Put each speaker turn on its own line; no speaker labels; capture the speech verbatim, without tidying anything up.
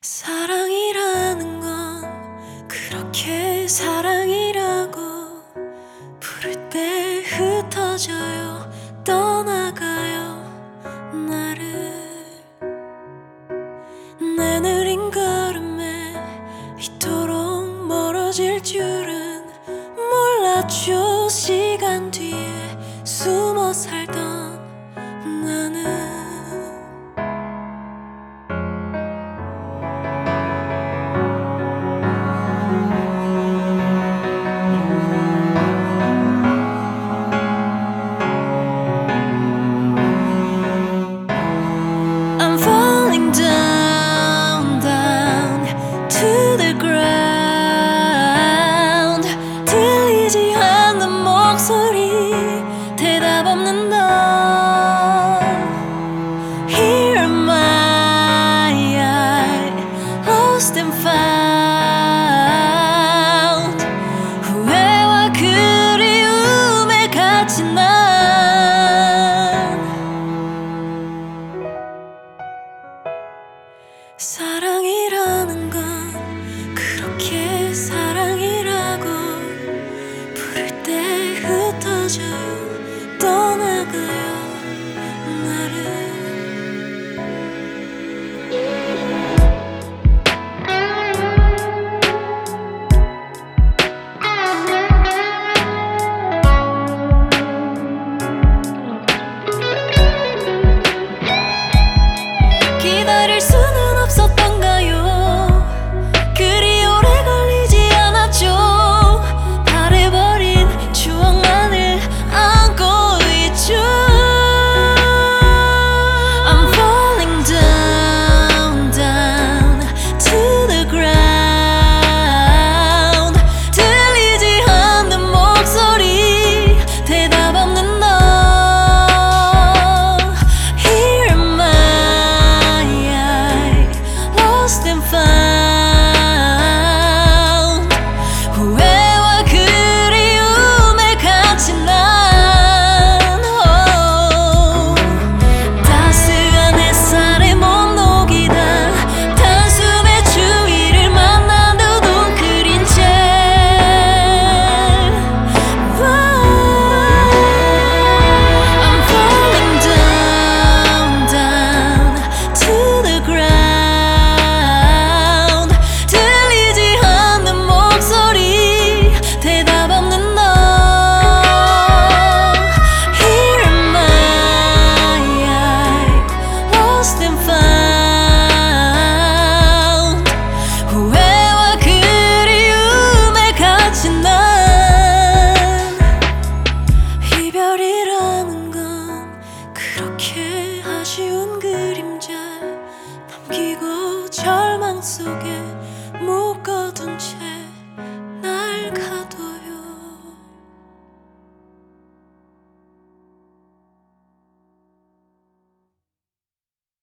사랑이라는 건 그렇게 사랑이라고 부를 때 흩어져요, 떠나가요 나를. 내 느린 걸음에 이토록 멀어질 줄은 몰랐죠. 시간 뒤에 숨어 살던 나는 I'm falling down, down to the ground. 들리지 않는 목소리, 대답 없는 너. Here am I, lost and found. 후회와 그리움에 갇힌 난. 사랑이라는 건 그렇게 사랑이라고 부를 때 흩어져요, 떠나가요 나를. 기다릴 수는 없었던가요? 그리 오래 걸리지 않았죠. 바래버린 추억만을 안고 있죠. I'm falling down, down to the ground. 들리지 않는 목소리, 대답 없는 너. Here am I, lost and found. 후회와 그리움에 갇힌 난. oh. 따스한 햇살에 못 녹이다 단숨에 주위를 만나도 둥그린 채. I'm falling down, down to the ground. 들리지 않는 목소리, 대답 없는 너. Here am I, lost and found. 후회와 그리움에 갇힌 난. 이별이라는 건 그렇게 아쉬운 그림자 남기고 절망 속에 묶어둔 채.